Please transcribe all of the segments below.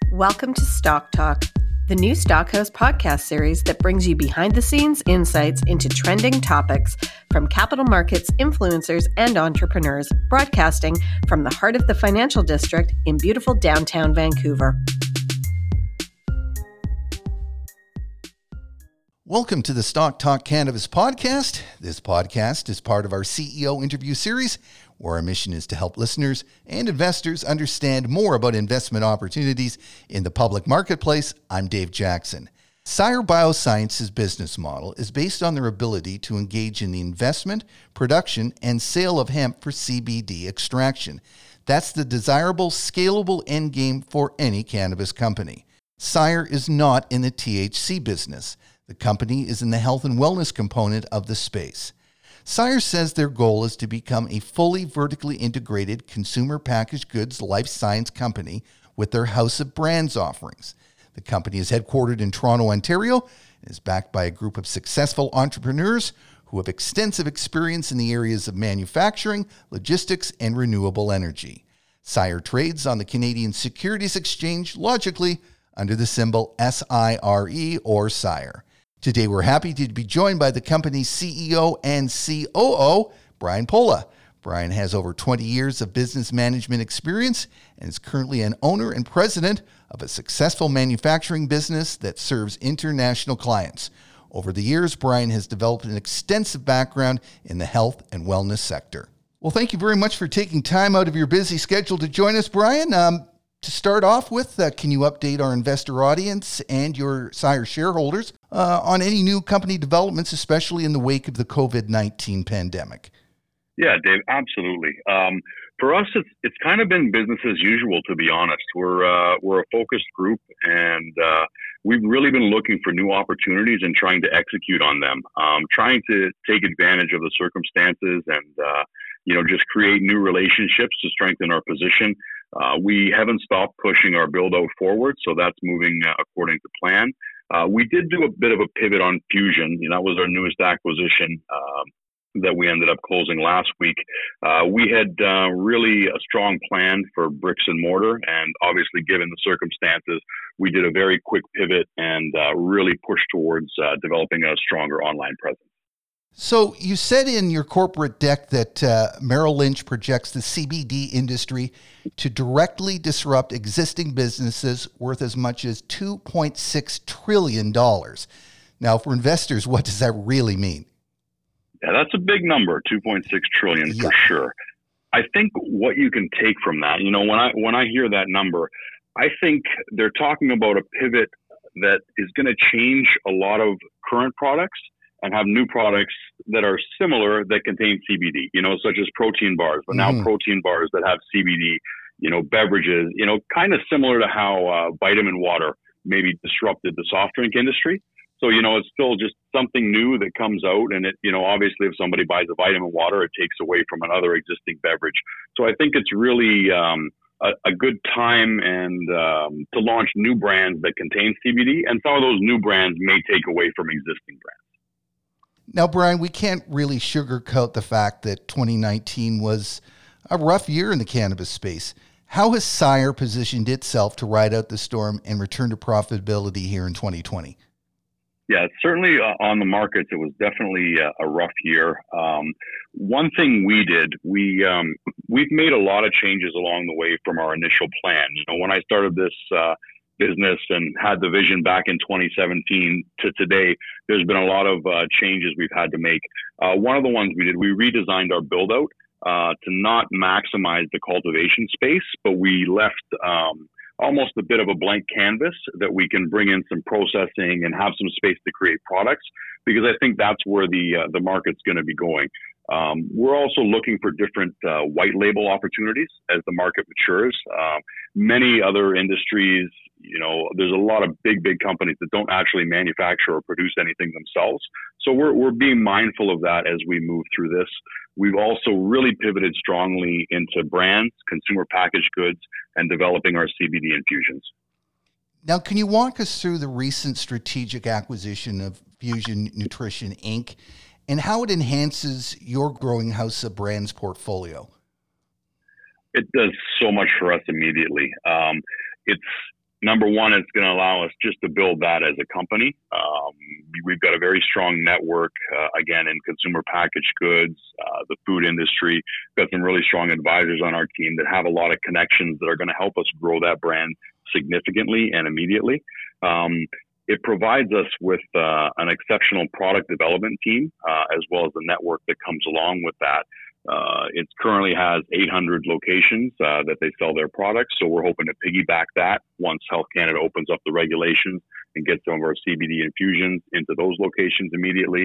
Welcome to Stock Talk, the new Stockhouse podcast series that brings you behind-the-scenes insights into trending topics from capital markets, influencers, and entrepreneurs, broadcasting from the heart of the financial district in beautiful downtown Vancouver. Welcome to the Stock Talk Cannabis podcast. This podcast is part of our CEO interview series, where our mission is to help listeners and investors understand more about investment opportunities in the public marketplace. I'm Dave Jackson. Sire Biosciences' business model is based on their ability to engage in the investment, production, and sale of hemp for CBD extraction. That's the desirable, scalable endgame for any cannabis company. Sire is not in the THC business. The company is in the health and wellness component of the space. Sire says their goal is to become a fully vertically integrated consumer packaged goods life science company with their House of Brands offerings. The company is headquartered in Toronto, Ontario, and is backed by a group of successful entrepreneurs who have extensive experience in the areas of manufacturing, logistics, and renewable energy. Sire trades on the Canadian Securities Exchange, logically, under the symbol SIRE or Sire. Today, we're happy to be joined by the company's CEO and COO, Brian Pola. Brian has over 20 years of business management experience and is currently an owner and president of a successful manufacturing business that serves international clients. Over the years, Brian has developed an extensive background in the health and wellness sector. Well, thank you very much for taking time out of your busy schedule to join us, Brian. To start off with, can you update our investor audience and your Sire shareholders on any new company developments, especially in the wake of the COVID-19 pandemic? Yeah, Dave, absolutely. For us, it's kind of been business as usual, to be honest. We're a focused group, and we've really been looking for new opportunities and trying to execute on them, trying to take advantage of the circumstances and just create new relationships to strengthen our position. We haven't stopped pushing our build out forward, so that's moving according to plan. We did do a bit of a pivot on Fusion. That was our newest acquisition that we ended up closing last week. We had really a strong plan for bricks and mortar, and obviously, given the circumstances, we did a very quick pivot and really pushed towards developing a stronger online presence. So you said in your corporate deck that Merrill Lynch projects the CBD industry to directly disrupt existing businesses worth as much as $2.6 trillion. Now, for investors, what does that really mean? Yeah, that's a big number, 2.6 trillion for sure. I think what you can take from that, when I hear that number, I think they're talking about a pivot that is going to change a lot of current products and have new products that are similar that contain CBD, such as protein bars, but now protein bars that have CBD, beverages, kind of similar to how vitamin water maybe disrupted the soft drink industry. So, it's still just something new that comes out, and it, obviously if somebody buys a vitamin water, it takes away from another existing beverage. So I think it's really a good time and to launch new brands that contain CBD, and some of those new brands may take away from existing brands. Now, Brian, we can't really sugarcoat the fact that 2019 was a rough year in the cannabis space. How has Sire positioned itself to ride out the storm and return to profitability here in 2020? Yeah, certainly on the markets, it was definitely a rough year. One thing we did, we've made a lot of changes along the way from our initial plan. When I started this business and had the vision back in 2017 to today, there's been a lot of changes we've had to make. One of the ones we did, we redesigned our build out to not maximize the cultivation space, but we left almost a bit of a blank canvas that we can bring in some processing and have some space to create products, because I think that's where the market's going to be going. We're also looking for different white label opportunities as the market matures. Many other industries, there's a lot of big companies that don't actually manufacture or produce anything themselves. So we're being mindful of that as we move through this. We've also really pivoted strongly into brands, consumer packaged goods, and developing our CBD infusions. Now, can you walk us through the recent strategic acquisition of Fusion Nutrition, Inc., and how it enhances your growing House of Brands portfolio? It does so much for us immediately. It's number one, it's going to allow us just to build that as a company. We've got a very strong network, again, in consumer packaged goods, the food industry. We've got some really strong advisors on our team that have a lot of connections that are going to help us grow that brand significantly and immediately. It provides us with an exceptional product development team, as well as the network that comes along with that. It currently has 800 locations that they sell their products, so we're hoping to piggyback that once Health Canada opens up the regulations and get some of our CBD infusions into those locations immediately.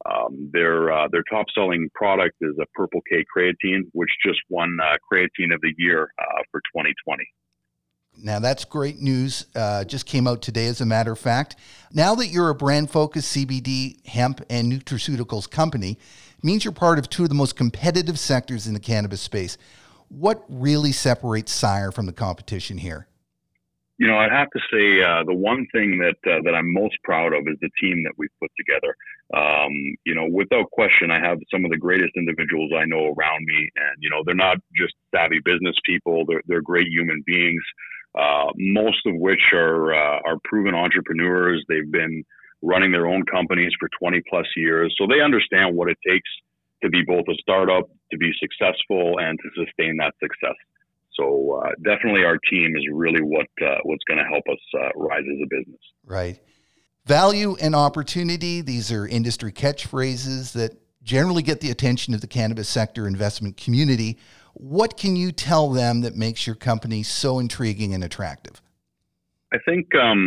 Their top selling product is a Purple K creatine, which just won Creatine of the Year for 2020. Now, that's great news. Just came out today, as a matter of fact. Now that you're a brand-focused CBD, hemp, and nutraceuticals company, it means you're part of two of the most competitive sectors in the cannabis space. What really separates Sire from the competition here? You know, I'd have to say the one thing that I'm most proud of is the team that we've put together. You know, without question, I have some of the greatest individuals I know around me, and you know, they're not just savvy business people; they're great human beings. Most of which are proven entrepreneurs. They've been running their own companies for 20 plus years. So they understand what it takes to be both a startup, to be successful, and to sustain that success. So definitely our team is really what's going to help us rise as a business. Right. Value and opportunity. These are industry catchphrases that generally get the attention of the cannabis sector investment community. What can you tell them that makes your company so intriguing and attractive? I think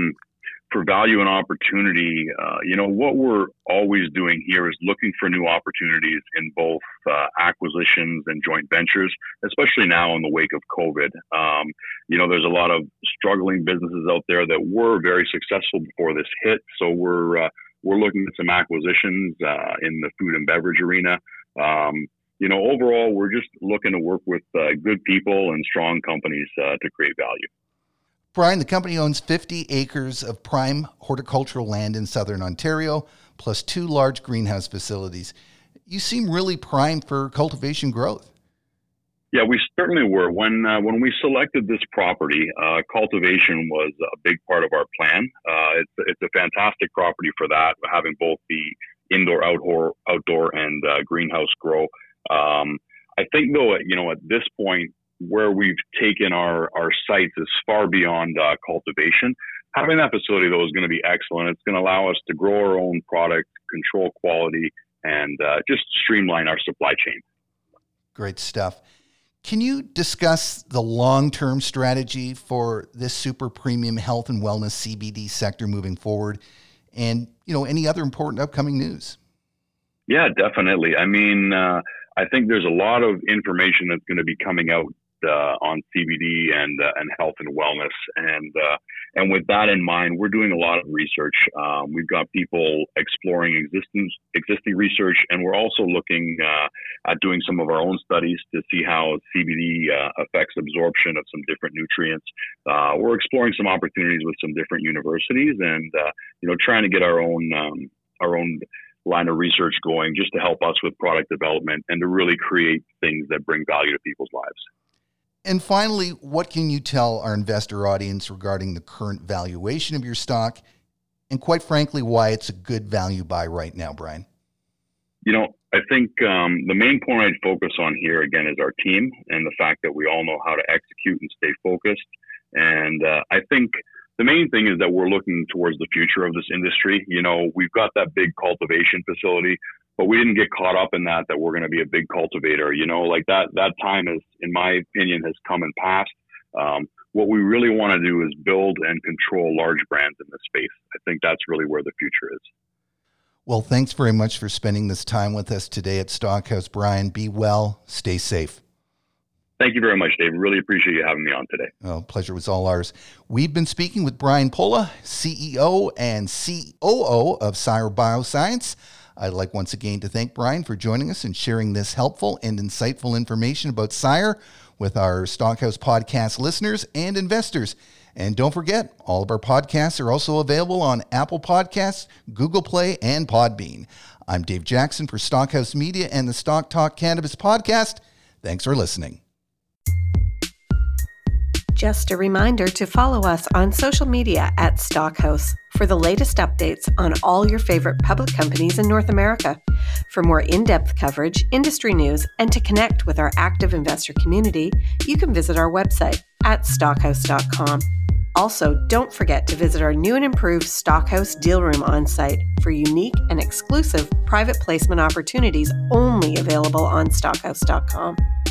for value and opportunity, you know, what we're always doing here is looking for new opportunities in both acquisitions and joint ventures, especially now in the wake of COVID. You know, there's a lot of struggling businesses out there that were very successful before this hit. So we're looking at some acquisitions in the food and beverage arena. You know, overall, we're just looking to work with good people and strong companies to create value. Brian, the company owns 50 acres of prime horticultural land in southern Ontario, plus 2 large greenhouse facilities. You seem really primed for cultivation growth. Yeah, we certainly were. When we selected this property, cultivation was a big part of our plan. It's a fantastic property for that, having both the indoor, outdoor, and greenhouse grow. I think, though, you know, at this point, where we've taken our sites is far beyond cultivation. Having that facility, though, is going to be excellent. It's going to allow us to grow our own product, control quality, and just streamline our supply chain. Great stuff. Can you discuss the long-term strategy for this super premium health and wellness CBD sector moving forward, and, you know, any other important upcoming news? Yeah, definitely. I mean, I think there's a lot of information that's going to be coming out on CBD and health and wellness, and with that in mind, we're doing a lot of research. We've got people exploring existing research, and we're also looking at doing some of our own studies to see how CBD affects absorption of some different nutrients. We're exploring some opportunities with some different universities, and you know, trying to get our own line of research going, just to help us with product development and to really create things that bring value to people's lives. And finally, what can you tell our investor audience regarding the current valuation of your stock, and quite frankly, why it's a good value buy right now, Brian? You know, I think the main point I'd focus on here, again, is our team and the fact that we all know how to execute and stay focused. And I think the main thing is that we're looking towards the future of this industry. You know, we've got that big cultivation facility, but we didn't get caught up in that we're going to be a big cultivator. You know, like that time is, in my opinion, has come and passed. What we really want to do is build and control large brands in this space. I think that's really where the future is. Well, thanks very much for spending this time with us today at Stockhouse, Brian. Be well, stay safe. Thank you very much, Dave. Really appreciate you having me on today. Oh, pleasure was all ours. We've been speaking with Brian Pola, CEO and COO of Sire Bioscience. I'd like once again to thank Brian for joining us and sharing this helpful and insightful information about Sire with our Stockhouse podcast listeners and investors. And don't forget, all of our podcasts are also available on Apple Podcasts, Google Play, and Podbean. I'm Dave Jackson for Stockhouse Media and the Stock Talk Cannabis podcast. Thanks for listening. Just a reminder to follow us on social media at Stockhouse for the latest updates on all your favorite public companies in North America. For more in-depth coverage, industry news, and to connect with our active investor community, you can visit our website at stockhouse.com. Also, don't forget to visit our new and improved Stockhouse Deal Room on site for unique and exclusive private placement opportunities only available on stockhouse.com.